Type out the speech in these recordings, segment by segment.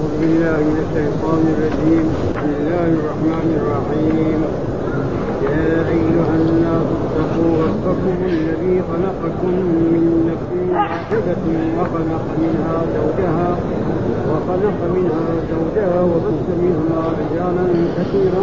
أعوذ بالله من الشيطان الرجيم. بسم الله الرحمن الرحيم. يا أيها الناس اتقوا ربكم الذي خلقكم من نفس واحدة وخلق منها زوجها وبث منهما رجالا كثيرا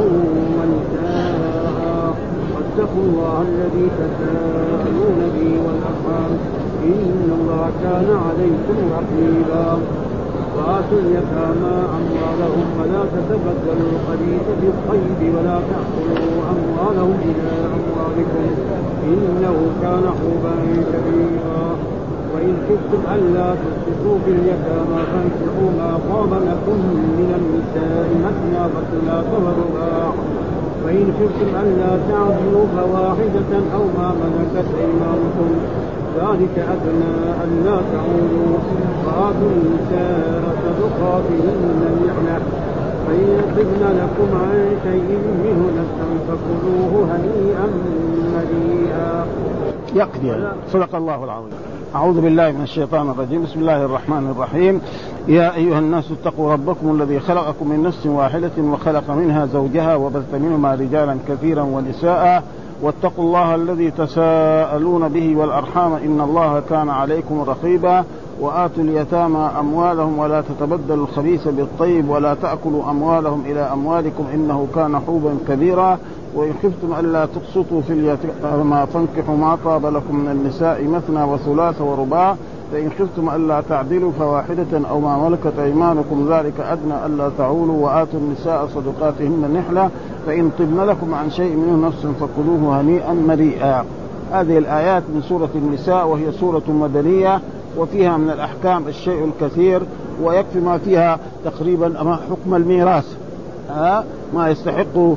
ونساء واتقوا الله الذي تساءلون به والأرحام إن الله كان عليكم رقيبا. وآتوا اليتامى أموالهم ولا تتبدلوا الخبيث بالطيب ولا تأكلوا أموالهم إلى أموالكم إنه كان حوبا كبيرا. وإن خفتم ألا تقسطوا في اليتامى فانكحوا ما طاب لكم من النساء مثنى وثلاث ورباع. وإن خفتم ألا تعدلوا فواحدة أو ما ملكت أيمانكم ذلك أدنى ألا تعولوا. وآتوا النساء صدقاتهن نعمة فإن طبن لكم عن شيء منه نفسا فكلوه هنيئا مريئا. يقضي. صدق الله العظيم. أعوذ بالله من الشيطان الرجيم. بسم الله الرحمن الرحيم. يا أيها الناس اتقوا ربكم الذي خلقكم من نفس واحدة وخلق منها زوجها وبث منهما رجالا كثيرا ونساء واتقوا الله الذي تساءلون به والأرحام إن الله كان عليكم رقيبا. وآتوا اليتامى أموالهم ولا تتبدلوا الخبيث بالطيب ولا تأكلوا أموالهم إلى أموالكم إنه كان حوبا كبيرا. وإن خفتم ألا تقسطوا في اليتامى فانكحوا ما طاب لكم من النساء مثنى وثلاث ورباع. فإن خفتم ألا تعدلوا فواحدة أو ما ملكت أيمانكم ذلك أدنى ألا تعولوا. وآتوا النساء صدقاتهن نحلة فإن طبن لكم عن شيء منه نفس فكلوه هنيئا مريئا. هذه الآيات من سورة النساء وهي سورة مدنية وفيها من الأحكام الشيء الكثير ويكفي ما فيها تقريبا حكم الميراث ما يستحق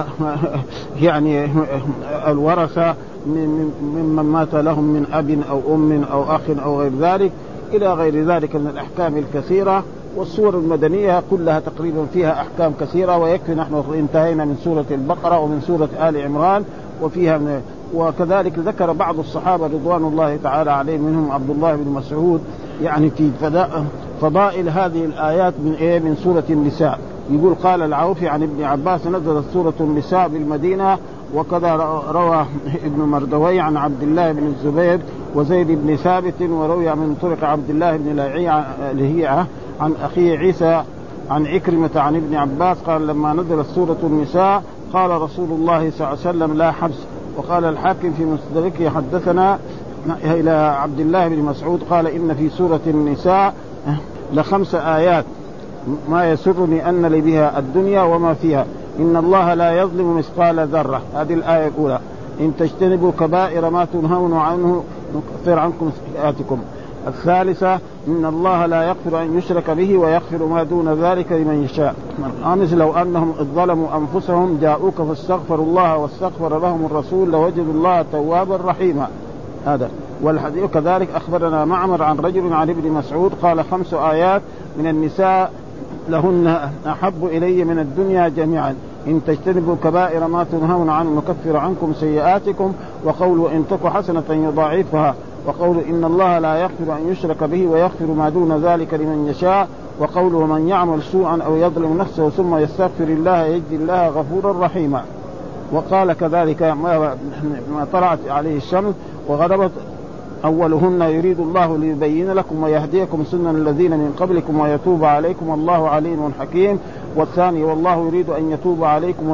يعني الورثة ممن مات لهم من أب أو أم أو أخ أو غير ذلك إلى غير ذلك من الأحكام الكثيرة. والسور المدنية كلها تقريبا فيها أحكام كثيرة ويكفي نحن انتهينا من سورة البقرة ومن سورة آل عمران وفيها وكذلك ذكر بعض الصحابة رضوان الله تعالى عليهم منهم عبد الله بن مسعود يعني في فضائل هذه الآيات من سورة النساء. يقول قال العوفي عن ابن عباس نزلت سورة النساء بالمدينة. وكذا روى ابن مردوي عن عبد الله بن الزبير وزيد بن ثابت وروي من طرق عبد الله بن لهيعة عن أخيه عيسى عن عكرمة عن ابن عباس قال لما نزلت سورة النساء قال رسول الله صلى الله عليه وسلم لا حبس. وقال الحاكم في مستدركه حدثنا إلى عبد الله بن مسعود قال إن في سورة النساء ل5 آيات ما يسرني أن لي بها الدنيا وما فيها إن الله لا يظلم مثقال ذرة. هذه الآية الأولى. إن تجتنبوا كبائر ما تنهون عنه نكفر عنكم سيئاتكم. الثالثة إن الله لا يغفر أن يشرك به ويغفر ما دون ذلك لمن يشاء. الخامس لو أنهم إذ ظلموا أنفسهم جاءوك فاستغفروا الله واستغفر لهم الرسول لوجدوا الله توابا رحيما. هذا. والحديث كذلك أخبرنا معمر عن رجل عن ابن مسعود قال 5 آيات من النساء لهن أحب إلي من الدنيا جميعا. إن تجتنبوا كبائر ما تنهون عنه نكفر عنكم سيئاتكم. وقولوا إن تك حسنة يضاعفها. وقولوا إن الله لا يغفر أن يشرك به ويغفر ما دون ذلك لمن يشاء. وقولوا من يعمل سوءا أو يظلم نفسه ثم يستغفر الله يجزي الله غفورا رحيما. وقال كذلك ما طلعت عليه الشمس وغربت أولهن يريد الله ليبين لكم ويهديكم سنن الذين من قبلكم ويتوب عليكم والله عليم حكيم. والثاني والله يريد أن يتوب عليكم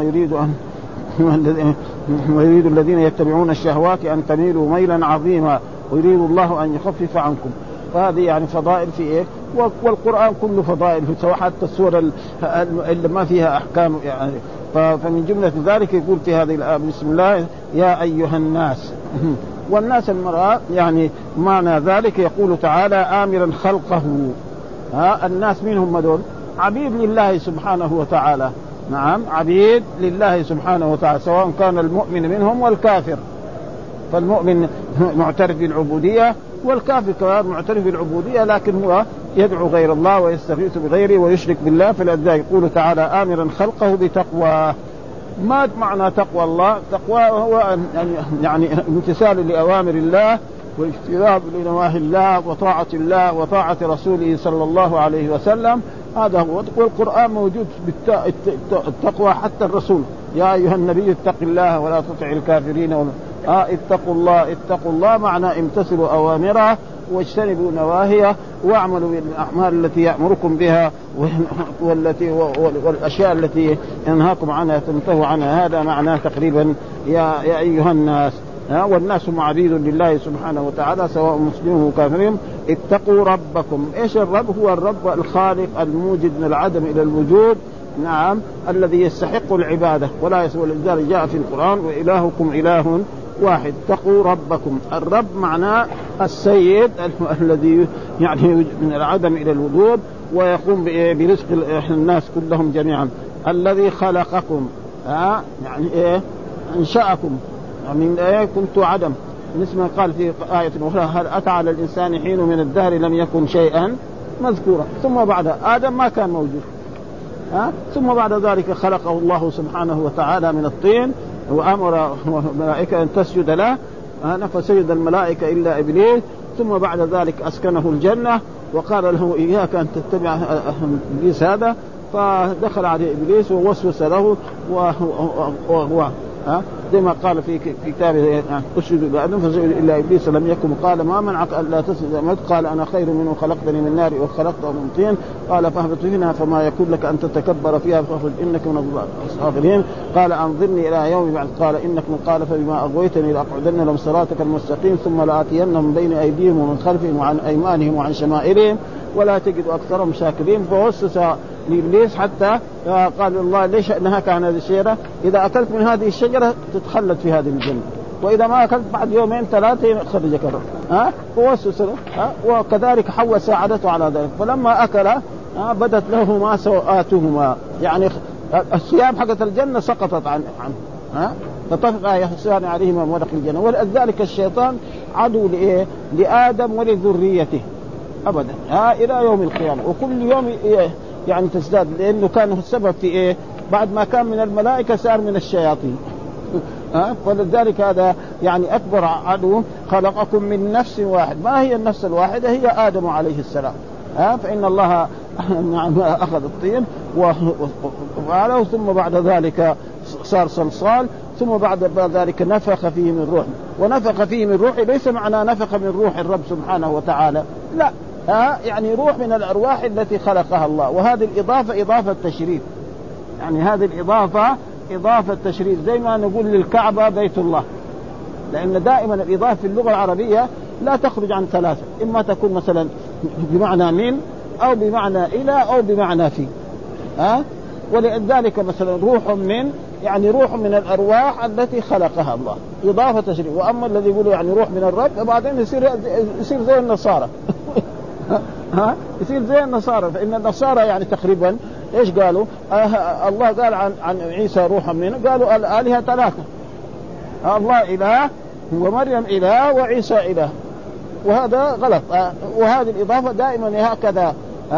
ويريد الذين يتبعون الشهوات أن تميلوا ميلا عظيما ويريد الله أن يخفف عنكم. فهذه يعني فضائل في إيه. والقرآن كله فضائل سواء حتى السورة اللي ما فيها أحكام يعني. فمن جملة ذلك يقول في هذه الآية بسم الله يا أيها الناس. والناس المرأة يعني معنى ذلك يقول تعالى آمرا خلقه. الناس منهم مدول عبيد لله سبحانه وتعالى. نعم عبيد لله سبحانه وتعالى سواء كان المؤمن منهم والكافر. فالمؤمن معترف بالعبودية والكافر كمان معترف بالعبودية لكن هو يدعو غير الله ويستغيث بغيره ويشرك بالله. فلذلك يقول تعالى آمرا خلقه بتقوى. ما معنى تقوى الله؟ تقوى هو يعني امتثال لأوامر الله واجتناب لنواهي الله وطاعة الله وطاعة رسوله صلى الله عليه وسلم. هذا هو. والقرآن موجود بالتقوى حتى الرسول يا أيها النبي اتق الله ولا تطع الكافرين اتقوا الله معنى امتثلوا أوامره واجتنبوا نواهيه واعملوا بالأعمال التي يأمركم بها والأشياء التي ينهاكم عنها تنتهوا عنها. هذا معناه تقريبا يا أيها الناس. والناس معبيد لله سبحانه وتعالى سواء مسلمين وكافرين. اتقوا ربكم. ايش الرب؟ هو الرب الخالق الموجد من العدم الى الوجود، نعم، الذي يستحق العباده ولا يسوى. لذلك جاء في القرآن وإلهكم إله واحد. اتقوا ربكم. الرب معناه السيد الذي يعني من العدم الى الوجود ويقوم برزق الناس كلهم جميعا. الذي خلقكم يعني ايه؟ انشأكم من ايه؟ كنت عدم. مثل ما قال في آية أخرى هل أتى على الإنسان حين من الدهر لم يكن شيئا مذكورا. ثم بعد آدم ما كان موجود، ثم بعد ذلك خلقه الله سبحانه وتعالى من الطين وأمر الملائكة أن تسجد له فسجد الملائكة إلا إبليس. ثم بعد ذلك أسكنه الجنة وقال له إياك أن تتبع إبليس هذا، فدخل عليه إبليس ووسوس له وهو زي ما قال في كتابه اسجد لآدم فسجد إلا إبليس لم يكن. قال ما منعك ألا تسجد؟ قال أنا خير منه خلقتني من نار وخلقته من طين. قال فاهبط منها فما يكون لك أن تتكبر فيها فاخرج إنك من الصاغرين. قال أنظرني إلى يوم بعد. قال إنك من قال فبما أغويتني لأقعدن لهم صراطك المستقيم ثم لآتينهم من بين أيديهم ومن خلفهم وعن أيمانهم وعن شمائلهم ولا تجد أكثرهم شاكرين. فوسوس لإبليس حتى قال الله ليش نهاك عن هذه الشجرة؟ إذا أكلت من هذه الشجرة تتخلد في هذه الجنة، وإذا ما أكلت بعد يومين ثلاثة خرجك الرب. فوسوس له. وكذلك حواء ساعدته على ذلك. فلما أكل بدت لهما سوآتهما، يعني الثياب حقت الجنة سقطت عنه فطفقا يخصان عليهما من ورق الجنة. ولذلك الشيطان عدو لآدم ولذريته أبدا إلى يوم القيامة. وكل يوم يعني تزداد، لأنه كان السبب في بعد ما كان من الملائكة صار من الشياطين. فلذلك هذا يعني أكبر عدو. خلقكم من نفس واحد. ما هي النفس الواحدة؟ هي آدم عليه السلام. فإن الله أخذ الطين وفعله ثم بعد ذلك صار صلصال ثم بعد ذلك نفخ فيه من روح. ونفخ فيه من روح ليس معنى نفخ من روح الرب سبحانه وتعالى، لا، يعني روح من الأرواح التي خلقها الله. وهذه الإضافة إضافة تشريف، يعني هذه الإضافة إضافة تشريف. زي ما نقول للكعبة بيت الله، لأن دائما الإضافة في اللغة العربية لا تخرج عن ثلاثة، إما تكون مثلا بمعنى من أو بمعنى إلى أو بمعنى في. ولذلك مثلا روح من يعني روح من الأرواح التي خلقها الله، إضافة تشريف. وأما الذي يقولوا يعني روح من الرب فبعدين يصير زي النصارى يصير زي النصارى. فإن النصارى يعني تقريبا إيش قالوا؟ الله قال عن عيسى روحا منه، قالوا الآلهة ثلاثة، الله إله ومريم إله وعيسى إله، وهذا غلط. وهذه الإضافة دائما هكذا.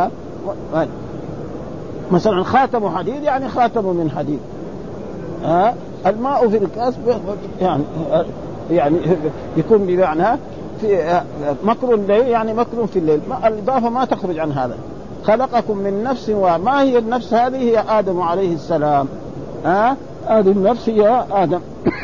مثلا خاتم حديد يعني خاتم من حديد. الماء في الكاس يعني يكون بمعنى في مكر الليل يعني مكر في الليل. الإضافة ما تخرج عن هذا. خلقكم من نفس وما هي النفس هذه؟ هي آدم عليه السلام. هذه النفس هي آدم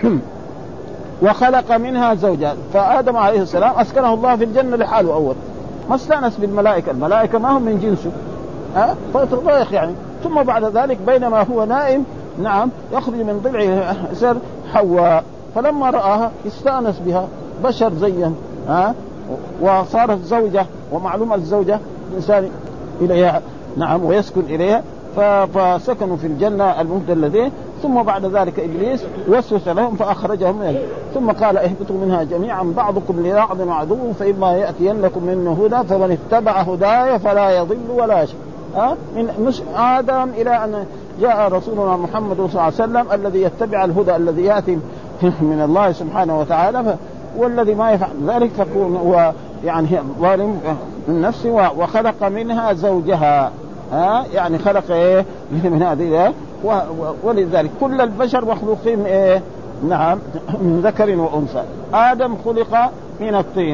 وخلق منها زوجها. فآدم عليه السلام أسكنه الله في الجنة لحاله أول، ما استأنس بالملائكة، الملائكة ما هم من جنسه فتضايق يعني. ثم بعد ذلك بينما هو نائم نعم يخرج من ضلعه سر حواء، فلما رآها استأنس بها، بشر زيهم وصارت زوجة. ومعلومة الزوجة الإنسان إليها نعم ويسكن إليها، فسكنوا في الجنة المهدى الذي. ثم بعد ذلك إبليس وسوس لهم فأخرجهم منها ثم قال اهبطوا منها جميعا بعضكم لبعض عدو فإما يأتينكم منه هدى فمن اتبع هداي فلا يضل ولا يشقى. من آدم إلى أن جاء رسولنا محمد صلى الله عليه وسلم الذي يتبع الهدى الذي يأتي من الله سبحانه وتعالى. والذي ما يفعل ذلك فكون هو يعني ظالم من نفسه. وخلق منها زوجها يعني خلق من هذه. ولذلك كل البشر مخلوقين نعم من ذكر وأنثى. آدم خلق من الطين،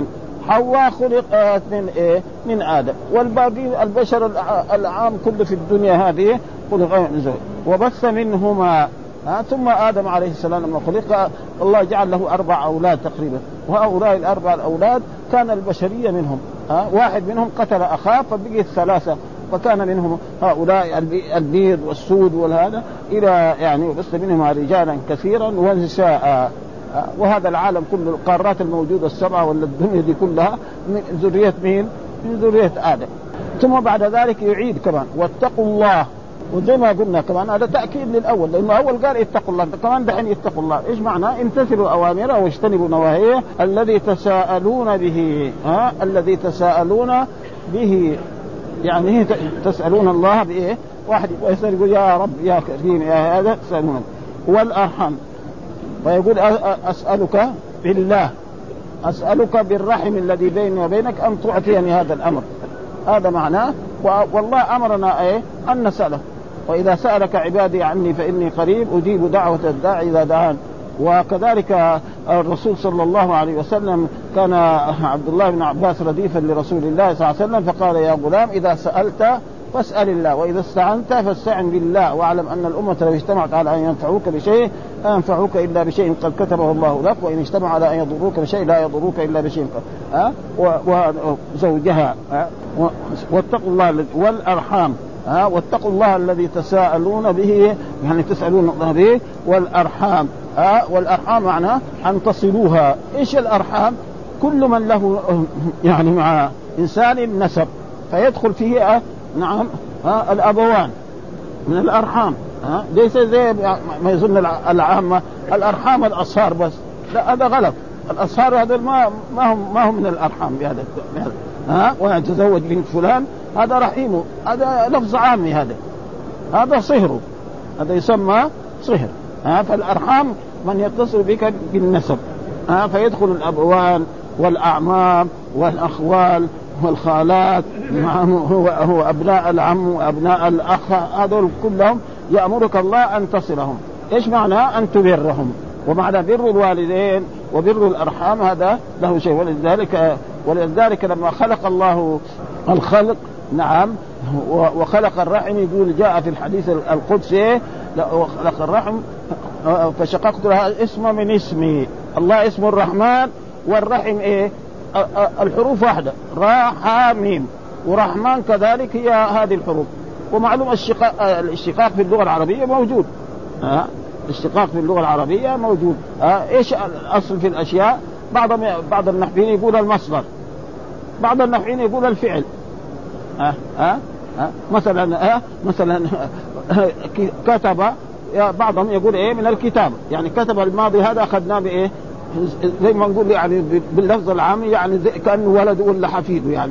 حواء خلقت من إيه؟ من آدم، والباقي البشر العام كله في الدنيا هذه خلق من زوج وبث منهما. ثم آدم عليه السلام لما خلق الله جعل له 4 أولاد تقريبا، وهؤلاء ال4 الأولاد كان البشرية منهم واحد منهم قتل أخاه فبقيت 3، فكان منهم هؤلاء البيض والسود والهذا إلى يعني وبث منهما رجالا كثيرا ونساء. وهذا العالم كله القارات الموجودة 7 ولا الدنيا دي كلها من ذرية مين؟ من ذرية آدم. ثم بعد ذلك يعيد كمان واتقوا الله، وزي ما قلنا كمان هذا تأكيد للأول، لأنه أول قال اتقوا الله، كمان دحين اتقوا الله. إيش معنى؟ امتثلوا أوامره واجتنبوا نواهيه الذي تساءلون به. الذي تساءلون به يعني تسألون الله بإيه؟ واحد ويسأل يقول يا رب يا كريم يا هذا تسألون. والأرحم ويقول أسألك بالله، أسألك بالرحم الذي بيني وبينك أن تعطيني هذا الأمر. هذا معناه. والله أمرنا إيه؟ أن نسأله، وإذا سألك عبادي عني فإني قريب أجيب دعوة الداعي إذا دعان. وكذلك الرسول صلى الله عليه وسلم كان عبد الله بن عباس رديفا لرسول الله صلى الله عليه وسلم فقال يا غلام إذا سألت فاسأل الله وإذا استعنت فاستعن بالله، واعلم أن الأمة لو اجتمعت على أن ينفعوك بشيء لا ينفعوك إلا بشيء قد كتبه الله لك، وإن اجتمعوا على أن يضروك بشيء لا يضروك إلا بشيء وزوجها. واتقوا الله والأرحام. واتقوا الله الذي تساءلون به يعني تسألون الله به. والأرحام والأرحام معناه أن تصلوها. إيش الأرحام؟ كل من له يعني مع إنسان نسب فيدخل فيه نعم الأبوان من الأرحام. ليس زي ما يظن العامة الأرحام الأصهار بس، لا هذا غلط. الأصهار هذا ما هم من الأرحام بهذا. ويتزوج بنت فلان هذا رحيمه، هذا لفظ عامي، هذا صهره، هذا يسمى صهر. فالأرحام من يتصل بك بالنسب فيدخل الأبوان والأعمام والأخوال والخالات هو أبناء العم وأبناء الأخ، هذول كلهم يأمرك الله أن تصلهم. إيش معنى؟ أن تبرهم. ومعنى بر الوالدين وبر الأرحام هذا له شيء. ولذلك لما خلق الله الخلق نعم وخلق الرحم يقول جاء في الحديث القدسي خلق الرحم فشققت لها اسم من اسمي. الله اسمه الرحمن والرحم إيه؟ الحروف واحدة راء حاء ميم، ورحمن كذلك هي هذه الحروف. ومعلوم الاشتقاق في اللغة العربية موجود. الاشتقاق في اللغة العربية موجود. ايش الأصل في الأشياء؟ بعض النحويين يقول المصدر، بعض النحويين يقول الفعل. مثلا كتب بعضهم يقول ايه من الكتاب، يعني كتب الماضي هذا أخذناه بايه زي ما نقول يعني باللفظ العام يعني كأنه ولد ولا حفيده يعني.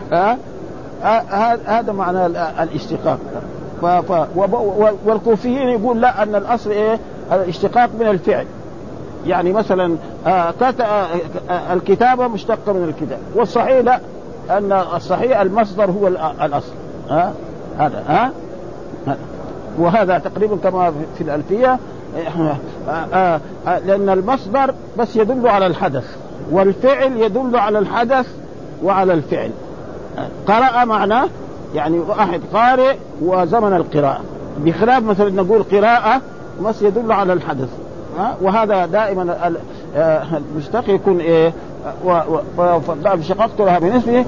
هذا معنى الاشتقاق. والكوفيين يقول لا أن الأصل إيه الاشتقاق من الفعل، يعني مثلا الكتابة مشتقة من الكتاب، والصحيح لا، أن الصحيح المصدر هو الأصل. هذا وهذا تقريبا كما في الألفية، لأن المصدر بس يدل على الحدث، والفعل يدل على الحدث وعلى الفعل. قرأ معناه يعني واحد قارئ وزمن القراءة، بخلاف مثلا نقول قراءة بس يدل على الحدث. وهذا دائما المشتق يكون ايه فشققت لها بنسبه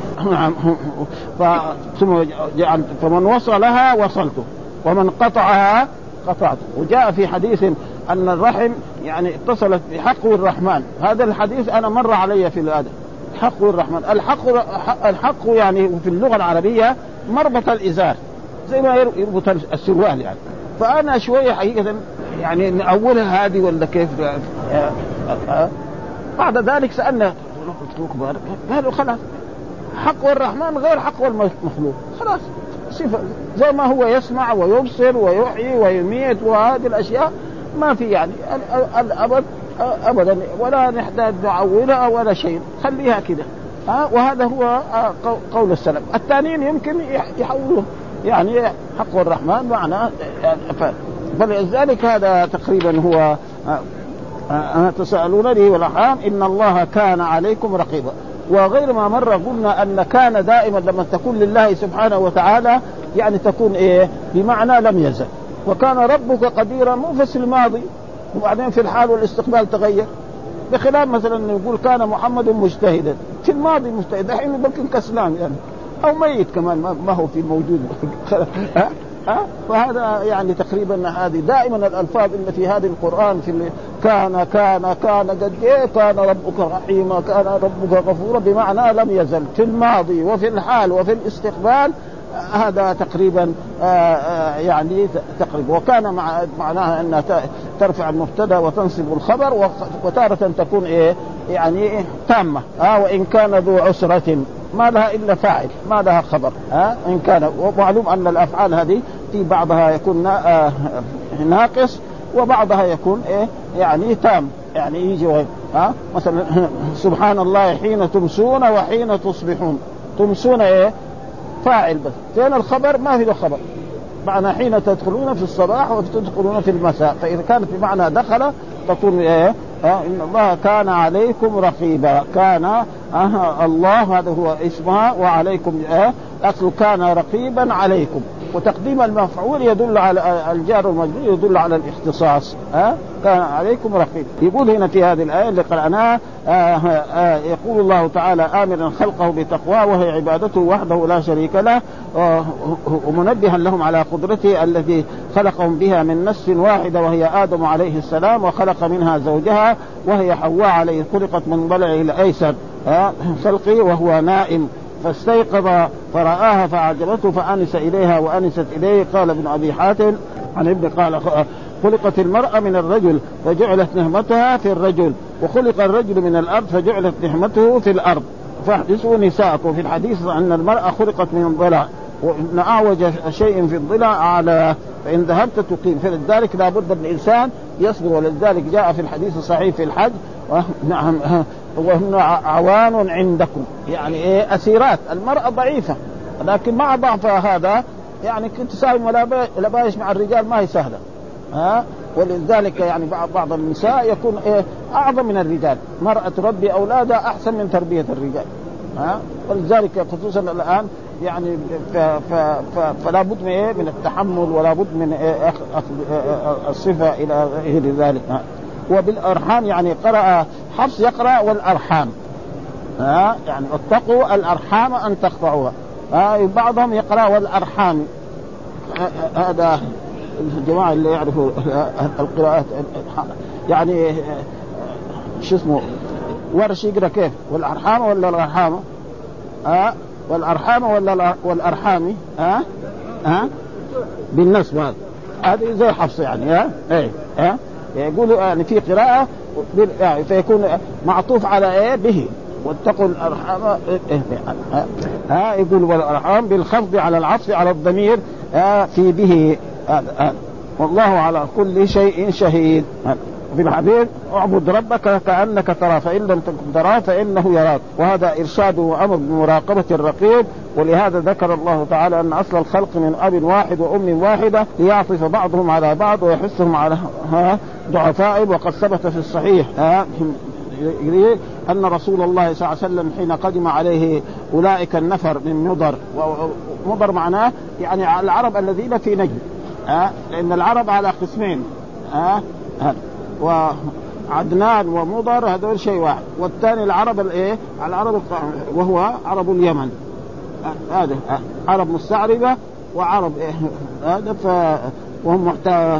ثم جعلت فمن وصل لها وصلته ومن قطعها قطعته. وجاء في حديث أن الرحم يعني اتصلت بحق الرحمن. هذا الحديث أنا مر علي في الأدب. حق الرحمن، الحق يعني في اللغة العربية مربط الإزار زي ما يربط السروال يعني. فأنا شوية حقيقة يعني من أولها هذه ولا كيف. بعد ذلك سألنا قالوا خلاص حق الرحمن غير حق المخلوق، خلاص صفة زي ما هو يسمع ويبصر ويحيي ويميت وهذه الأشياء ما في يعني الأبد أبدا، ولا نحتاج نعولها ولا شيء، خليها كده. وهذا هو قول السلف. الثانيين يمكن يحولوه يعني حق الرحمن معناه فلذلك هذا تقريبا هو تسألون لي والأرحام إن الله كان عليكم رقيبا. وغير ما مر قلنا أن كان دائما لما تكون لله سبحانه وتعالى يعني تكون إيه بمعنى لم يزل. وكان ربك قديرا مو في الماضي وبعدين في الحال والاستقبال تغير، بخلاف مثلا يقول كان محمد مجتهدا في الماضي مجتهد، الحين يمكن كسلان يعني أو ميت كمان ما هو في موجود. وهذا يعني تقريبا هذه دائما الألفاظ اللي في هذه القرآن في كان قد إيه كان ربك رحيما كان ربك غفورا بمعنى لم يزل في الماضي وفي الحال وفي الاستقبال. هذا تقريبا يعني تقريبا. وكان معناها أن ترفع المبتدا وتنصب الخبر، وتارة تكون إيه يعني تامة. وإن كان ذو عسرة ما لها إلا فاعل ما لها خبر. إن كان، ومعلوم أن الأفعال هذه في بعضها يكون ناقص وبعضها يكون إيه يعني تام، يعني يجي مثلا سبحان الله حين تمسون وحين تصبحون. تمسون إيه فاعل بس، فين الخبر؟ ما في له خبر. معنى حين تدخلون في الصباح وتدخلون في المساء، فإذا كانت بمعنى دخل تكون إيه إن الله كان عليكم رقيبا. كان الله هذا هو اسمها، وعليكم أصل كان رقيبا عليكم. وتقديم المفعول يدل على الجار والمجرور يدل على الاختصاص. كان عليكم رقيب. يقول هنا في هذه الآية اللي قرأناها يقول الله تعالى آمرا خلقه بتقواه وهي عبادته وحده لا شريك له، ومنبها لهم على قدرته التي خلقهم بها من نفس واحدة وهي آدم عليه السلام، وخلق منها زوجها وهي حواء عليه خلقت من ضلعه الأيسر خلقه وهو نائم فاستيقظ فرآها فعجبته فأنس إليها وأنست إليه. قال ابن أبي حاتم عن ابن قال خلقت المرأة من الرجل فجعلت نهمتها في الرجل، وخلق الرجل من الأرض فجعلت نهمته في الأرض. فاحدثوا نساءكم في الحديث أن المرأة خلقت من الضلع، وإن أعوج شيء في الضلع أعلى، فإن ذهبت تقيم. فلذلك لا بد من الإنسان يصبر. ولذلك جاء في الحديث الصحيح في الحج نعم وهن عوان عندكم، يعني إيه أسيرات. المرأة ضعيفة لكن مع ضعفها هذا يعني كنت ساوي ملابايش مع الرجال ما هي سهلة. ولذلك يعني بعض النساء يكون إيه أعظم من الرجال. مرأة تربي أولادها أحسن من تربية الرجال. ولذلك خصوصا الآن يعني فلا بد من التحمل ولا بد من الصفة إلى غير ذلك. وبالأرحام يعني قرأ حفص يقرأ والأرحام يعني اتقوا الأرحام أن تقطعوها. بعضهم يقرأ والأرحام. هذا الجماعة اللي يعرفوا القراءات يعني شو اسمه ورش يقرأ كيف والأرحام ولا الأرحام والأرحام ولا والأرحام بالنسبة هذه زي حفص يعني يقولوا يعني في قراءة يعني فيكون معطوف على إيه به واتقوا الأرحام يقول والأرحام بالخفض على العطف على الضمير في به والله على كل شيء شهيد. في الحديث اعبد ربك كأنك تراه فإن لم تكن تراه فإنه يراك. وهذا إرشاد وأمر بمراقبة الرقيب. ولهذا ذكر الله تعالى أن أصل الخلق من أب واحد وأم واحدة ليعطف بعضهم على بعض ويحثهم على ضعفائهم. وقد ثبت في الصحيح أن رسول الله صلى الله عليه وسلم حين قدم عليه أولئك النفر من مضر، ومضر معناه يعني العرب الذين في نجد، لأن العرب على قسمين وعدنان ومضر هذول شيء واحد، والثاني العرب الايه العرب وهو عرب اليمن. هذا عرب مستعربة وعرب هذا وهم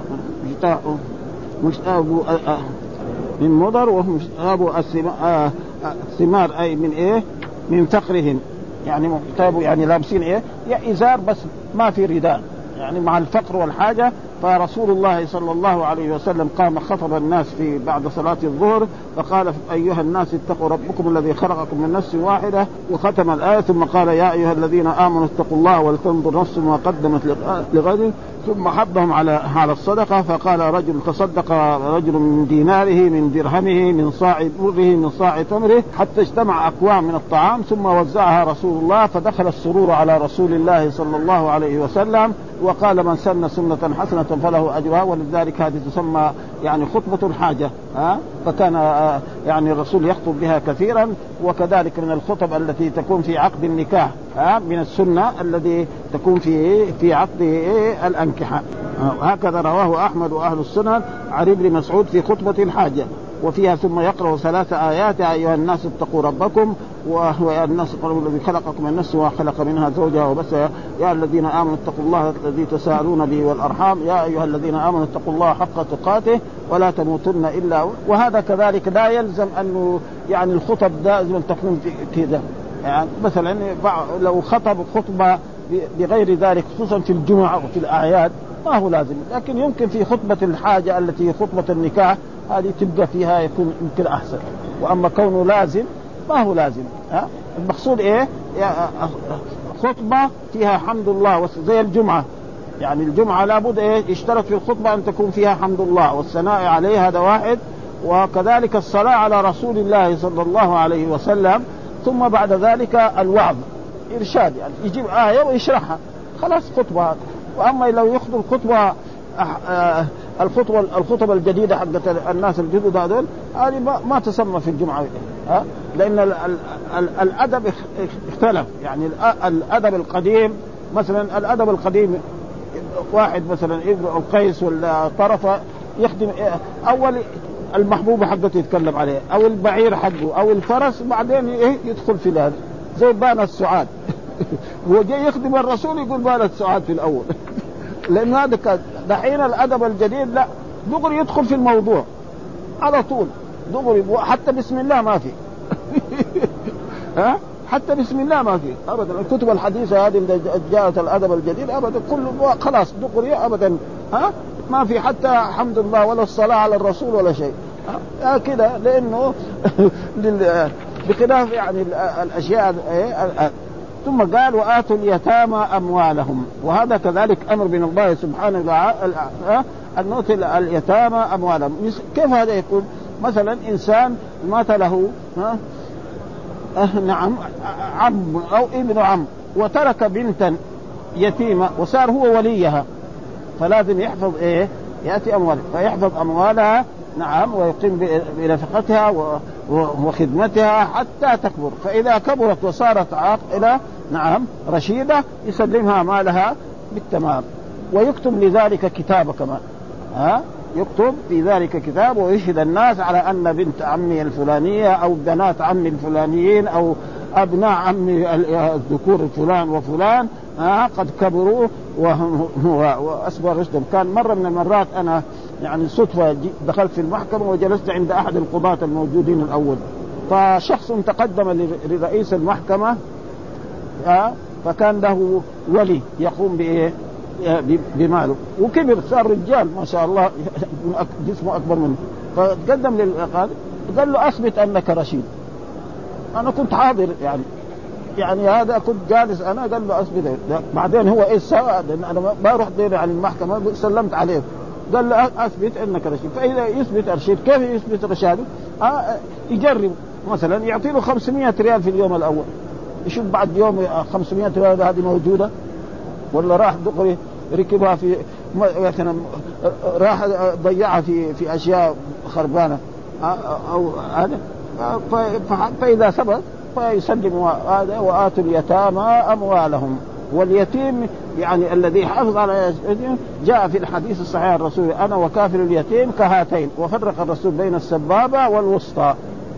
مشتابوا من مضر وهم مشتابوا الثمار أي من إيه من فقرهم، يعني مشتابوا يعني لابسين إيه يا إزار بس ما في رداء يعني مع الفقر والحاجة. فرسول الله صلى الله عليه وسلم قام خطب الناس في بعد صلاة الظهر فقال أيها الناس اتقوا ربكم الذي خلقكم من نفس واحدة، وختم الآية ثم قال يا أيها الذين آمنوا اتقوا الله ولتنظر نفس ما قدمت لغد، ثم حضهم على الصدقة. فقال رجل تصدق رجل من ديناره من درهمه من صاع بره من صاع تمره حتى اجتمع أكوام من الطعام ثم وزعها رسول الله، فدخل السرور على رسول الله صلى الله عليه وسلم وقال من سن سنة حسنة فله أجرها. ولذلك هذه تسمى يعني خطبة الحاجة فكان يعني الرسول يخطب بها كثيرا. وكذلك من الخطب التي تكون في عقد النكاح من السنة الذي تكون في عقد الأنكحة. هكذا رواه أحمد وأهل السنن عن ابن مسعود في خطبة الحاجة، وفيها ثم يقرأ 3 آيات: يا أيها الناس اتقوا ربكم، ويا الناس اتقوا الذي خلقكم من نفس وخلق منها زوجها وبث يا الذين آمنوا اتقوا الله الذي تساءلون به والأرحام يا أيها الذين آمنوا اتقوا الله حق تقاته ولا تموتن إلا. وهذا كذلك لا يلزم أنه يعني الخطب لازم تكون كذا. يعني مثلا لو خطب خطبة بغير ذلك خصوصا في الجمعة وفي الأعياد ما هو لازم، لكن يمكن في خطبة الحاجة التي خطبة النكاح هذه تبقى فيها يكون يمكن أحسن. وأما كونه لازم ما هو لازم. المقصود إيه؟ خطبة فيها حمد الله زي الجمعة. يعني الجمعة لابد إيه يشترط في الخطبة أن تكون فيها حمد الله والثناء عليه، هذا واحد. وكذلك الصلاة على رسول الله صلى الله عليه وسلم. ثم بعد ذلك الوعظ إرشاد، يعني يجيب آية ويشرحها خلاص خطبة. وأما لو يخطب الخطبة الخطبة الجديدة حقت الناس الجدد هذول هذه ما تسمى في الجمعة لأن الأدب اختلف. يعني الأدب القديم مثلا الأدب القديم واحد مثلا ابن القيس ولا طرفة يخدم أول المحبوبة حقته يتكلم عليه أو البعير حقه أو الفرس، بعدين يدخل في هذا زي بان السعاد وجاي يخدم الرسول يقول بان السعاد في الأول لأن هذا كان دحين الأدب الجديد لا دغري يدخل في الموضوع على طول دغري، حتى بسم الله ما في حتى بسم الله ما في أبدا. الكتب الحديثة هذه إذا جاءت الأدب الجديد أبدا كله خلاص دغري أبدا ما في حتى حمد الله ولا الصلاة على الرسول ولا شيء كده، لأنه بخلاف يعني الأشياء. ثم قال وآتوا اليتامى أموالهم، وهذا كذلك أمر من الله سبحانه وتعالى أن نؤتي اليتامى أموالهم. كيف هذا يكون؟ مثلا إنسان مات له نعم عم أو ابن عم وترك بنتا يتيمة وصار هو وليها، فلازم يحفظ يأتي أموالها فيحفظ أموالها نعم ويقيم بنفقتها وخدمتها حتى تكبر. فإذا كبرت وصارت عاقلة نعم رشيدة يسلمها مالها بالتمام، ويكتب لذلك كتاب كمان يكتب في ذلك كتاب ويشهد الناس على أن بنت عمي الفلانية أو بنات عمي الفلانيين أو أبناء عمي الذكور فلان وفلان قد كبروا وأسبوا رشدهم. كان مرة من المرات أنا يعني صدفة دخلت في المحكمة وجلست عند أحد القضاة الموجودين الأول، فشخص تقدم لرئيس المحكمة فكان له ولي يقوم بماله وكبر صار رجال ما شاء الله جسمه أكبر منه، فتقدم للقاضي قال له أثبت أنك رشيد. أنا كنت حاضر يعني هذا كنت جالس أنا قال له أثبت. بعدين هو سوى أنا ما رحت دير عن المحكمة سلمت عليه قال له أثبت أنك رشيد. فإذا يثبت رشيد كيف يثبت رشاده؟ يجرب مثلا يعطيله 500 ريال في اليوم الأول، يشوف بعد يوم 500 ريال هذه موجودة ولا راح دغري ركبها في مثلا راح ضيعها في أشياء خربانة أو هذا. فإذا ثبت فيسلم هذا وآتوا اليتامى أموالهم. واليتيم يعني الذي حافظ على اليتيم جاء في الحديث الصحيح الرسول أنا وكافل اليتيم كهاتين، وفرق الرسول بين السبابة والوسطى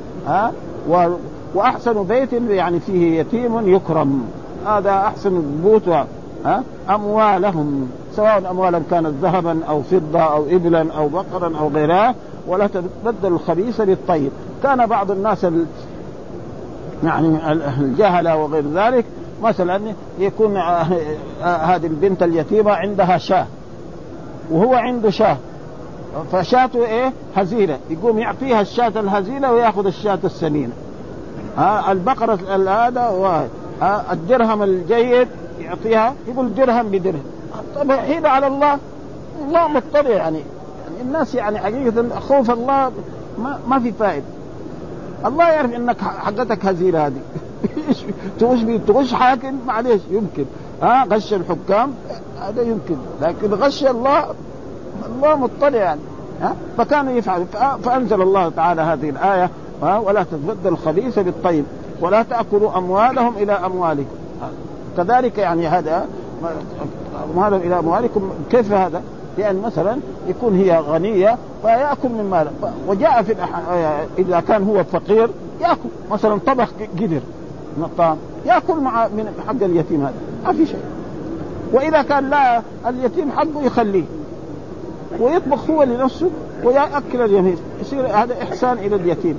وأحسن بيت يعني فيه يتيم يكرم، هذا أحسن بيوت. أموالهم سواء أموالهم كانت ذهبا أو فضة أو إبلا أو بقرا أو غيرها ولا تبدل الخبيث بالطيب. كان بعض الناس يعني الجهلة وغير ذلك مثلا يكون هذه البنت اليتيمة عندها شاه وهو عنده شاه فشاته هزيلة، يقوم يعطيها الشاة الهزيلة ويأخذ الشاة السمينة. البقرة هذا الدرهم الجيد يعطيها يقول درهم بدرهم. طب حين على الله مطلع يعني الناس يعني حقيقة خوف الله ما في فائدة. الله يعرف انك حقتك هزيلة هذه تغش حاكم معليش يمكن غش الحكام هذا يمكن، لكن غش الله مطلع يعني فكانوا يفعلوا. فأنزل الله تعالى هذه الآية ولا تتبدلوا الخبيث بالطيب ولا تأكلوا أموالهم إلى أموالكم. كذلك يعني هذا أموالهم إلى أموالكم كيف هذا؟ لأن مثلا يكون هي غنية فيأكل من ماله، وجاء في إذا كان هو فقير يأكل مثلا طبخ قدر من الطعام يأكل من حق اليتيم، هذا ما في شيء. وإذا كان لا اليتيم حقه يخليه ويطبخ هو لنفسه ويأكل اليتيم، يصير هذا إحسان إلى اليتيم.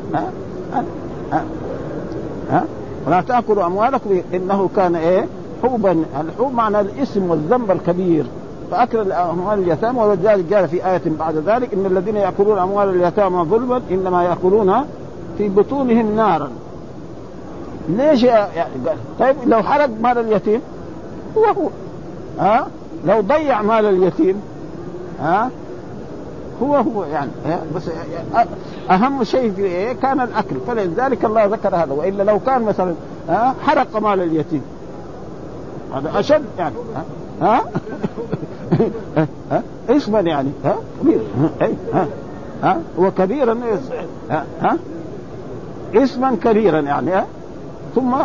ولا تأكلوا أموالكم إنه كان حوبا. الحوب معنى الاسم والذنب الكبير، فأكل أموال اليتامى. ولذلك قال في آية بعد ذلك إن الذين يأكلون أموال اليتامى ظلما إنما يأكلون في بطونهم نارا. ليش يعني؟ طيب لو حرق مال اليتيم هو لو ضيع مال اليتيم هو يعني بس أهم شيء في كان الأكل، فلذلك الله ذكر هذا. وإلا لو كان مثلا حرق مال اليتيم هذا أشد يعني اسما يعني كبير هو كبيرا اسما كبيرا يعني ثم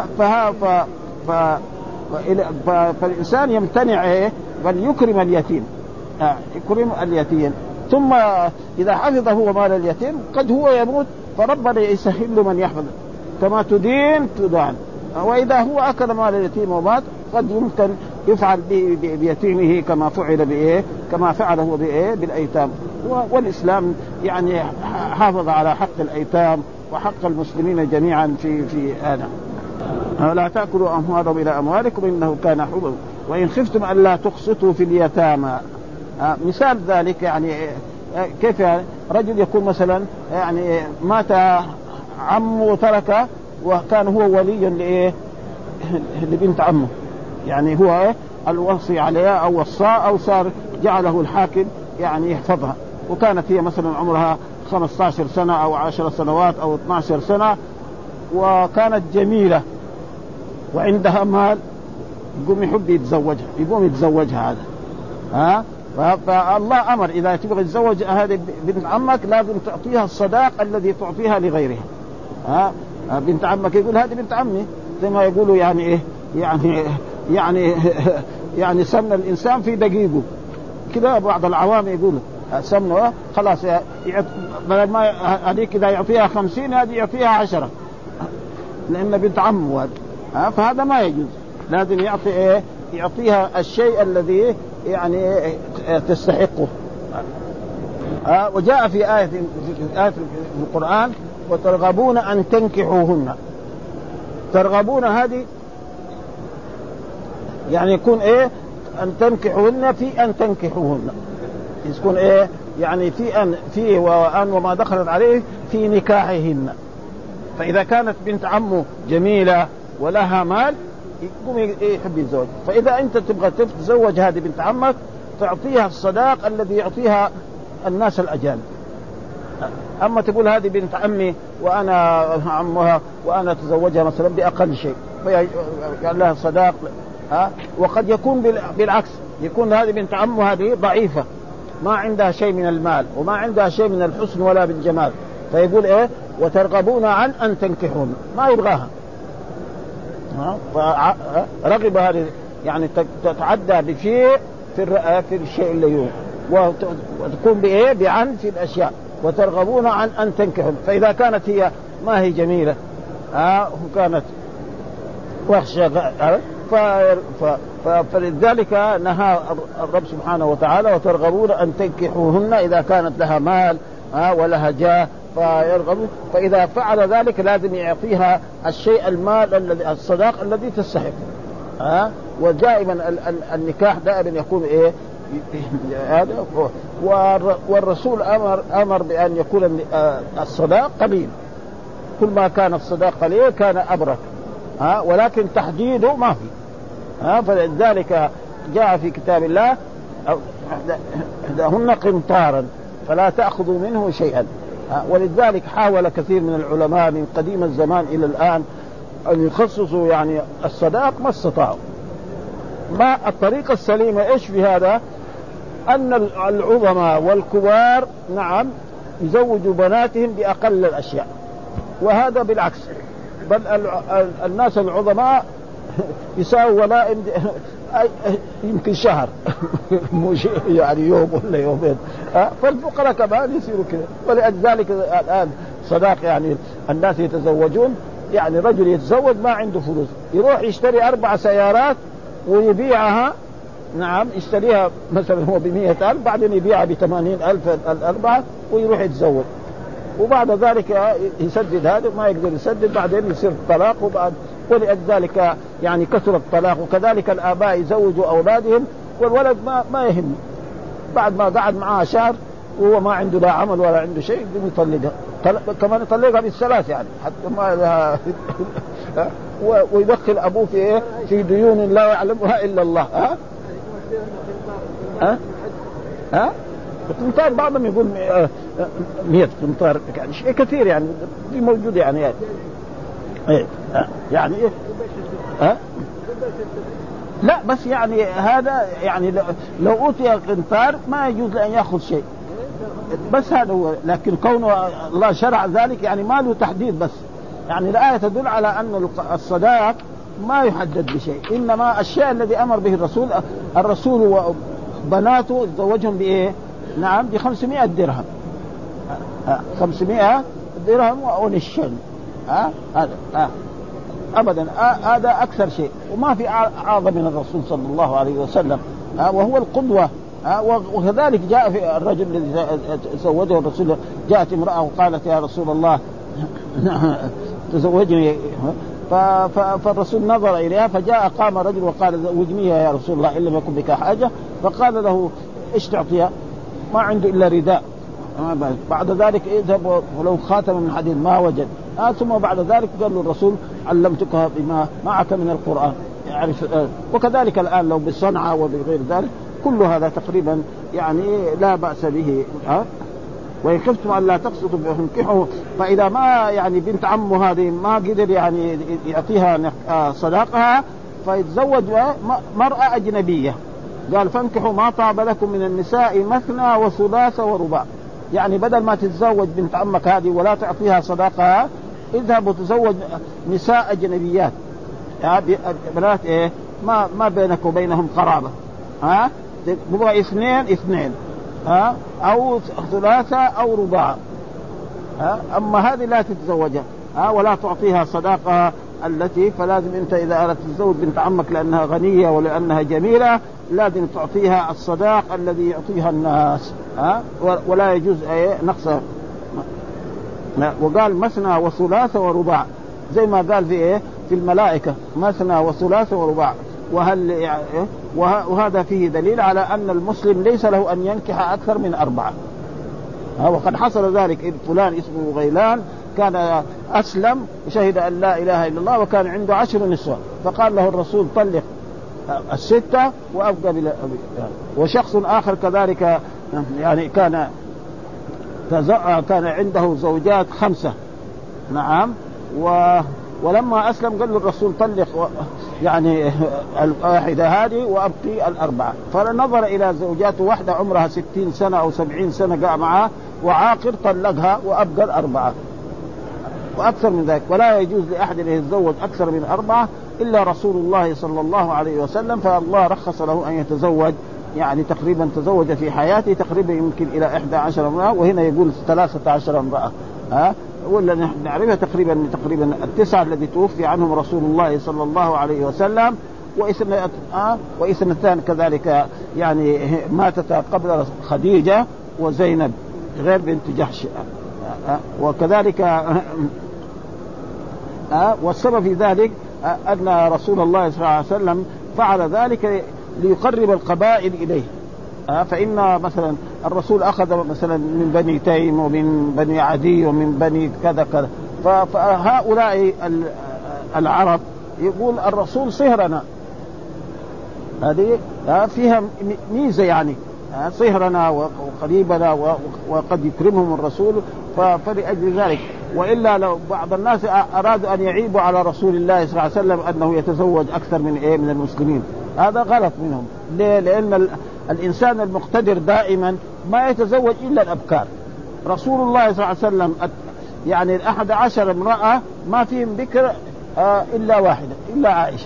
فالإنسان يمتنع بل يكرم اليتيم، يكرم اليتيم. ثم إذا حفظ هو مال اليتيم قد هو يموت فربنا يسهل له من يحفظ، كما تدين تدان. وإذا هو أكل مال اليتيم ومات قد يمكن يفعل بيتيمه كما فعل كما فعله بالأيتام. والإسلام يعني حافظ على حق الأيتام وحق المسلمين جميعا في هذا. لا تأكلوا أموالهم إلى أموالكم إنه كان حوبا وإن خفتم ألا تقسطوا في اليتامى. مثال ذلك يعني كيف يعني رجل يكون مثلا يعني مات عمه وترك وكان هو وليا لبنت عمه، يعني هو الوصي عليها أو وصاء أو صار جعله الحاكم يعني يحفظها، وكانت هي مثلا عمرها 15 سنة أو 10 سنوات أو 12 سنة وكانت جميلة وعندها مال، يقوم يحب يتزوجها، يقوم يتزوجها هذا فالله أمر إذا تبغى تتزوج هذه بنت عمك لازم تعطيها الصداق الذي تعطيها لغيرها. بنت عمك يقول هذه بنت عمي، زي ما يقولوا يعني يعني سمن الإنسان في دقيقه كذا. بعض العوام يقولوا سمنه خلاص بدل ما هذيك إذا يعطيها 50 هذه يعطيها 10 لأن بنت عمه فهذا ما يجوز. لازم يعطيها الشيء الذي يعني تستحقه. وجاء في آية في القرآن وترغبون أن تنكحوهن. ترغبون هذه يعني يكون أن تنكحوهن في أن تنكحوهن، يكون يعني في وأن وما دخلت عليه في نكاحهن. فإذا كانت بنت عمه جميلة ولها مال يقوم يحب يتزوج. فإذا أنت تبغى تتزوج هذه بنت عمك تعطيها الصداق الذي يعطيها الناس الأجانب. أما تقول هذه بنت عمي وأنا عمها وأنا أتزوجها مثلا بأقل شيء قال لها صداق وقد يكون بالعكس، يكون هذه بنت عمه هذه ضعيفة ما عندها شيء من المال وما عندها شيء من الحسن ولا بالجمال، فيقول وترغبون عن أن تنكحون، ما يبغاها. فرغب هذه يعني تتعدى بشيء في الشيء اللي يوم وتكون بعن في الأشياء. وترغبون عن أن تنكحون، فإذا كانت هي ما هي جميلة وكانت وخشة فلذلك نهى الرب سبحانه وتعالى وترغبون أن تنكحوهن إذا كانت لها مال ولها جاه فيرغب. فإذا فعل ذلك لازم يعطيها الشيء المال الذي الصداق الذي تستحق. ودائما النكاح دائما يكون هذا. والرسول أمر بأن يكون الصداق قليل، كل ما كان الصداق قليل كان أبرك، ولكن تحديده ما في. فلذلك جاء في كتاب الله هن قنطارا فلا تأخذوا منه شيئا. ولذلك حاول كثير من العلماء من قديم الزمان إلى الآن أن يخصصوا يعني الصداق ما استطاعوا. ما الطريقة السليمة إيش في هذا؟ أن العظماء والكبار نعم يزوجوا بناتهم بأقل الأشياء، وهذا بالعكس، بل الناس العظماء يساووا ولائم يمكن شهر يعني يوم ولا يومين، فالفقراء كمان يصيروا كذا. ولذلك الآن صداق يعني الناس يتزوجون، يعني رجل يتزوج ما عنده فلوس يروح يشتري 4 سيارات ويبيعها، نعم يشتريها مثلا هو ب100,000 بعدين يبيعها ب80,000 الأربعة ويروح يتزوج، وبعد ذلك يسدد هذا ما يقدر يسدد، بعدين يصير طلاق. وبعد ولذلك يعني كثر الطلاق. وكذلك الآباء يزوجوا أولادهم والولد ما يهم، بعد ما قعد معها شهر وهو ما عنده لا عمل ولا عنده شيء يطلقها، كمان يطلقها بالثلاث يعني حتى ما لها ويدخل أبوه في ديون لا يعلمها إلا الله. قنطار بعضهم يقول 100 قنطار، يعني شيء كثير يعني في موجود يعني يعني لا بس يعني هذا يعني لو أوتي قنطار ما يجوز أن يأخذ شيء، بس هذا هو. لكن كونه الله شرع ذلك يعني ما له تحديد، بس يعني الآية تدل على أن الصداق ما يحدد بشيء، إنما الشيء الذي أمر به الرسول وبناته يتزوجهم بإيه؟ نعم ب500 درهم، 500 درهم ونشن، هذا أبدا هذا أكثر شيء، وما في أعظم من الرسول صلى الله عليه وسلم، وهو القدوة. وكذلك جاء في الرجل الذي زوجه الرسول، جاءت امرأة وقالت يا رسول الله تزوجني، فالرسول نظر إليها، فجاء قام رجل وقال زوجني يا رسول الله إن لم يكن بك حاجة، فقال له إيش تعطيها؟ ما عنده إلا رداء. بعد ذلك اذهب ولو خاتم من حديد ما وجد. ثم بعد ذلك قال له الرسول علمتك بما معك من القرآن يعرف. وكذلك الآن لو بالصنعة وبغير ذلك كل هذا تقريبا يعني لا بأس به. وإن خفتم أن لا تقسطوا فانكحوا، فإذا ما يعني بنت عمه هذه ما قدر يعني يعطيها صداقها فيتزوج مرأة أجنبية، قال فانكحوا ما طاب لكم من النساء مثنى وثلاث ورباع، يعني بدل ما تتزوج بنت عمك هذه ولا تعطيها صداقها اذهب وتزوج نساء أجنبيات، بنات إيه ما بينك وبينهم قرابة، بقى 2 أو 3 أو رباع، أما هذه لا تتزوجها ولا تعطيها صداقها التي. فلازم أنت إذا أردت تتزوج بنت عمك لأنها غنية ولأنها جميلة لازم تعطيها الصداق الذي يعطيها الناس، ولا يجوز نقصها. وقال مثنى وثلاث ورباع زي ما قال في الملائكة مثنى وثلاث ورباع. وهذا فيه دليل على أن المسلم ليس له أن ينكح أكثر من 4. وقد حصل ذلك فلان اسمه غيلان كان أسلم وشهد أن لا إله إلا الله وكان عنده 10 نسوة، فقال له الرسول طلق 6 وأبقى وشخص آخر كذلك يعني كان عنده زوجات 5 نعم، ولما أسلم قال له الرسول طلق يعني 1 هذه وأبقي 4. فنظر إلى زوجاته واحدة عمرها 60 سنة أو 70 سنة قاع معها وعاقر طلقها وأبقى 4 وأكثر من ذلك. ولا يجوز لأحد أن يتزوج أكثر من 4 إلا رسول الله صلى الله عليه وسلم، فالله رخص له أن يتزوج، يعني تقريبا تزوج في حياته تقريبا يمكن إلى 11 امرأة، وهنا يقول 13 امرأة ولا نحن نعرفها تقريبا 9 الذي توفي عنهم رسول الله صلى الله عليه وسلم، وإثنتان كذلك يعني ماتتا قبل خديجة وزينب غير بنت جحش. وكذلك والسبب في ذلك أن رسول الله صلى الله عليه وسلم فعل ذلك ليقرب القبائل إليه. فإن مثلا الرسول أخذ مثلا من بني تيم ومن بني عدي ومن بني كذا كذا، فهؤلاء العرب يقول الرسول صهرنا، هذه فيها ميزة يعني صهرنا وقريبنا وقد يكرمهم الرسول، فلأجل ذلك. وإلا لو بعض الناس أرادوا أن يعيبوا على رسول الله صلى الله عليه وسلم أنه يتزوج أكثر من من المسلمين، هذا غلط منهم. ليه؟ لأن الإنسان المقتدر دائما ما يتزوج إلا الأبكار. رسول الله صلى الله عليه وسلم يعني 11 امرأة ما فيهم بكر إلا واحدة، إلا عائشة،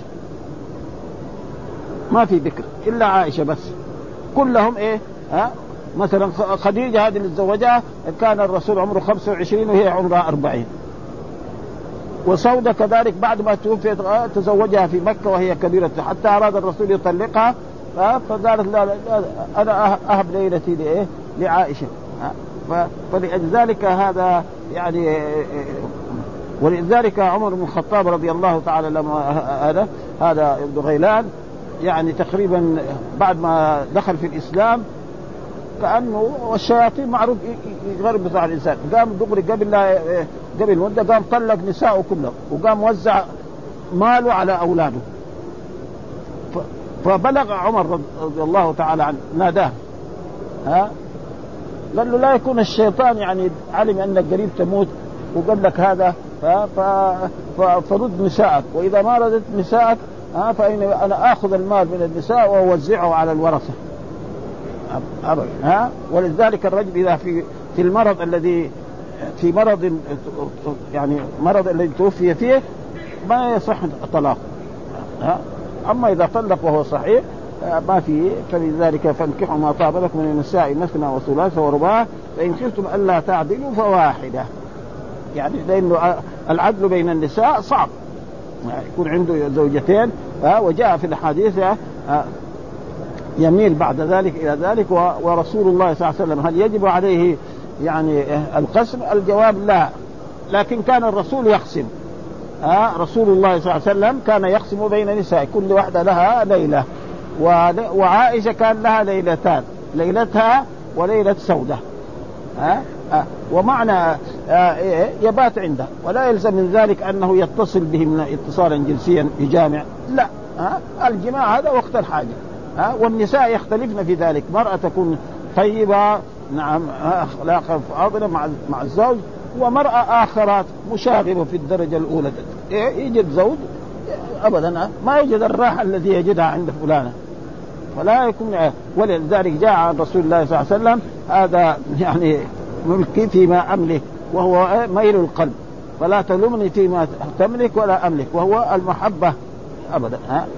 ما في بكر إلا عائشة بس، كلهم إيه مثلا خديجة هذه اللي تزوجها كان الرسول عمره 25 وهي عمرها 40. وسودة كذلك بعد ما توفيت تزوجها في مكة وهي كبيرة، حتى أراد الرسول يطلقها فقالت لا أنا أهب ليلتي لإيه لعائشة. فلذلك هذا يعني ولذلك عمر بن الخطاب رضي الله تعالى لما هذا ابن غيلان يعني تقريبا بعد ما دخل في الإسلام كأنه والشياطين معروف يغرب بتاع الإنسان، قام دغري قبل مدة قام طلق نساءه كلهم وقام وزع ماله على أولاده. فبلغ عمر رضي الله تعالى عنه ناداه قال له لا يكون الشيطان يعني علم أنك قريب تموت وقال لك هذا فرد نساءك، وإذا ما ردت نساءك فإن أنا آخذ المال من النساء وأوزعه على الورثة أبدا. ولذلك الرجل إذا في المرض الذي في مرض يعني مرض الذي توفي فيه ما يصح الطلاق. أما إذا طلق وهو صحيح ما فيه. فلذلك فانكحوا ما طاب لكم من النساء مثنى وثلاث ورباع فإن خفتم ألا تعدلوا فواحدة. يعني لأنه العدل بين النساء صعب، يكون عنده زوجتين وجاء في الحديث يميل بعد ذلك إلى ذلك. ورسول الله صلى الله عليه وسلم هل يجب عليه يعني القسم؟ الجواب لا، لكن كان الرسول يقسم. رسول الله صلى الله عليه وسلم كان يقسم بين نساء كل واحدة لها ليلة، وعائشة كان لها ليلتان، ليلتها وليلة سودة. ومعنى يبات عنده ولا يلزم من ذلك أنه يتصل بهم اتصالا جنسيا يجامع، لا. الجماع هذا وقت الحاجة. والنساء يختلفن في ذلك، مرأة تكون طيبة نعم أخلاقها فاضلة مع الزوج، ومرأة آخرات مشاغبة في الدرجة الأولى يجد زوج أبدا ما يجد الراحة الذي يجدها عند فلانة، فلا يكون. ولذلك جاء عن رسول الله صلى الله عليه وسلم هذا يعني ملكي فيما أملك وهو ميل القلب، فلا تلومني فيما تملك ولا أملك، وهو المحبة أبدا.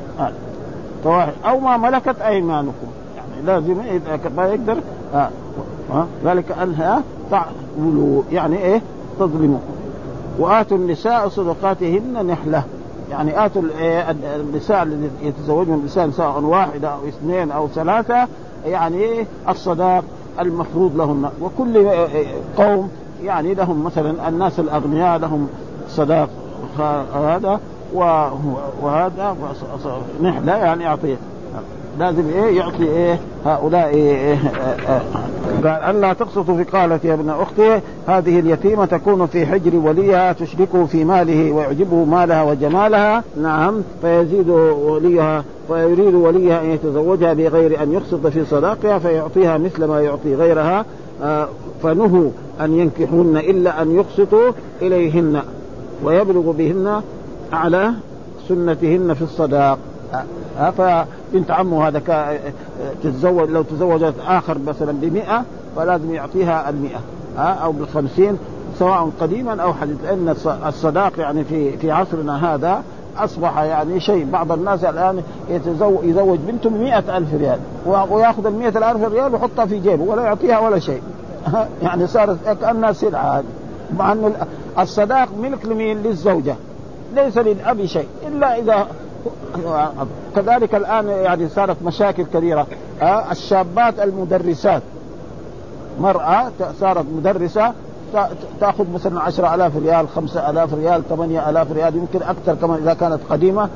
أو ما ملكت أيمانكم، يعني لازم إذا ما يقدر ذلك أنها تعولوا يعني إيه تظلموا. وآتوا النساء صدقاتهن نحلة، يعني آتوا النساء الذي يتزوجون النساء سواء واحدة أو اثنين أو ثلاثة يعني الصداق المفروض لهم. وكل قوم يعني لهم مثلا الناس الأغنياء لهم صداق هذا وهذا نحلة يعني يعطيه، لازم يعطي هؤلاء قال ألا تقسطوا في قالت يا ابن أختي هذه اليتيمة تكون في حجر وليها تشركه في ماله ويعجبه مالها وجمالها نعم فيزيد وليها فيريد وليها أن يتزوجها بغير أن يقسط في صداقها فيعطيها مثل ما يعطي غيرها فنهوا أن ينكحون إلا أن يقسطوا إليهن ويبلغ بهن على سنتهن في الصداق. فبنت عمه هذا تتزوج لو تزوجت آخر مثلا ب100 فلازم يعطيها 100 أو ب50 سواء قديما أو حديث، لأن الصداق يعني في عصرنا هذا أصبح يعني شيء. بعض الناس الآن يزوج بنته ب100,000 ريال ويأخذ 100,000 ريال ويحطها في جيبه ولا يعطيها ولا شيء يعني صارت كأنها سلعة. مع أن الصداق ملك لمين؟ للزوجة، ليس للأب شيء إلا إذا. كذلك الآن يعني صارت مشاكل كثيرة. الشابات المدرسات، مرأة صارت مدرسة تأخذ مثلا 10,000 ريال 5,000 ريال 8,000 ريال يمكن أكثر كمان إذا كانت قديمة.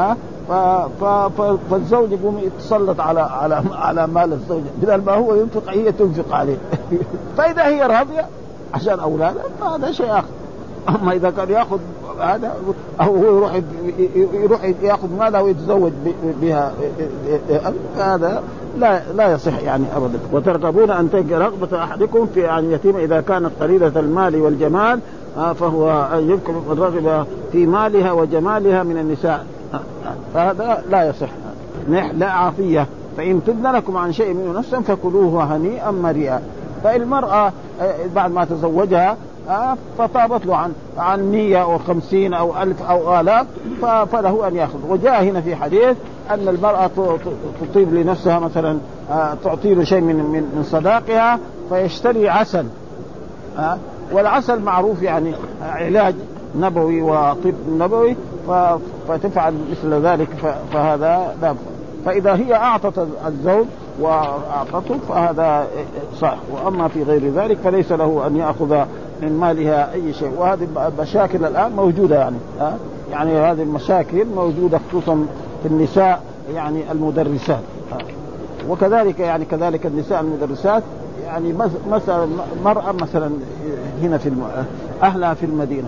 فالزوج يقوم يتسلط على مال الزوجة بدل ما هو ينفق هي تنفق عليه فإذا هي راضية عشان أولادها فهذا شيء آخر. أما إذا كان يأخذ هذا أو هو يروح يأخذ مالها ويتزوج بها هذا لا يصح يعني أبدا. وترغبون أن تنكحوا رغبة أحدكم في عن يتيم إذا كانت قليلة المال والجمال فهو يمكن الرغبة في مالها وجمالها من النساء فهذا لا يصح. نحلة عافية فإن تبن لكم عن شيء منه نفسا فكلوه هنيئا مريئا. فالمرأة بعد ما تزوجها فطابت له عن 100 أو 50 أو 1000 أو آلاف فله أن يأخذ. وجاء هنا في حديث أن المرأة تطيب لنفسها مثلا تعطي له شيء من صداقها فيشتري عسل، والعسل معروف يعني علاج نبوي وطب نبوي، فتفعل مثل ذلك فهذا لا. فإذا هي أعطت الزوج وأعطته فهذا صح، وأما في غير ذلك فليس له أن يأخذ من مالها أي شيء. وهذه المشاكل الآن موجودة يعني هذه المشاكل موجودة خصوصا في النساء يعني المدرسات، وكذلك يعني كذلك النساء المدرسات يعني مثلا مرأة مثلا هنا في أهلها في المدينة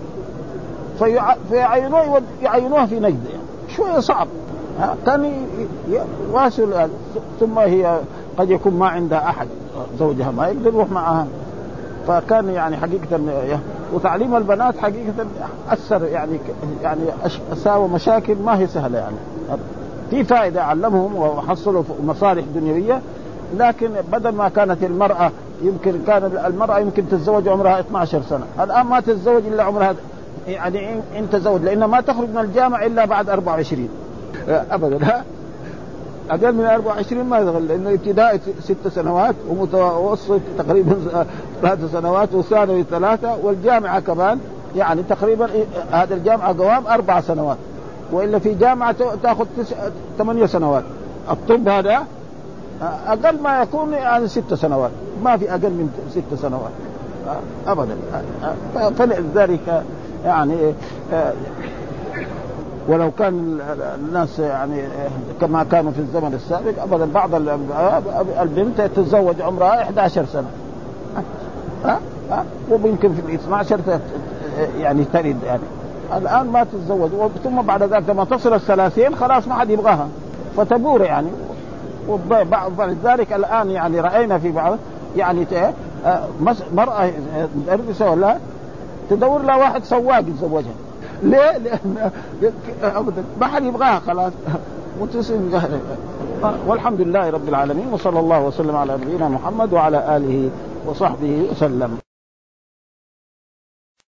فيعينوها في نجد يعني شوية صعب، كان يواصل، ثم هي قد يكون ما عندها أحد زوجها ما يقدر يروح معها، فكان يعني حقيقة وتعليم البنات حقيقة أثر يعني أساوى مشاكل ما هي سهلة يعني. في فائدة علمهم وحصلوا مصالح دنيوية، لكن بدل ما كانت المرأة يمكن تتزوج عمرها 12 سنة، الآن ما تتزوج إلا عمرها يعني إن تزوج، لأنها ما تخرج من الجامعة إلا بعد 24 أبدا، أقل من 24 ما يدخل، لأنه ابتدائي 6 سنوات ومتوسط تقريبا 3 سنوات وثانوي 3، والجامعة كمان يعني تقريبا هذا الجامعة قوام 4 سنوات، وإلا في جامعة تأخذ 8 سنوات. الطب هذا أقل ما يكون يعني 6 سنوات، ما في أقل من 6 سنوات أبدا. فلذلك يعني ولو كان الناس يعني كما كانوا في الزمن السابق أبدا، بعض البنت تتزوج عمرها 11 سنة ويمكن في 12 يعني ترد يعني. الآن ما تتزوج، ثم بعد ذلك لما تصل 30 خلاص ما حد يبغاها فتبور يعني. ولذلك الآن يعني رأينا في بعض يعني مرأة مدرسة ولا تدور لها واحد سواق يتزوجها. ليه؟ لأن أبدا ما حد يبغاها خلاص متسم. والحمد لله رب العالمين، وصلى الله وسلم على نبينا محمد وعلى آله وصحبه وسلم.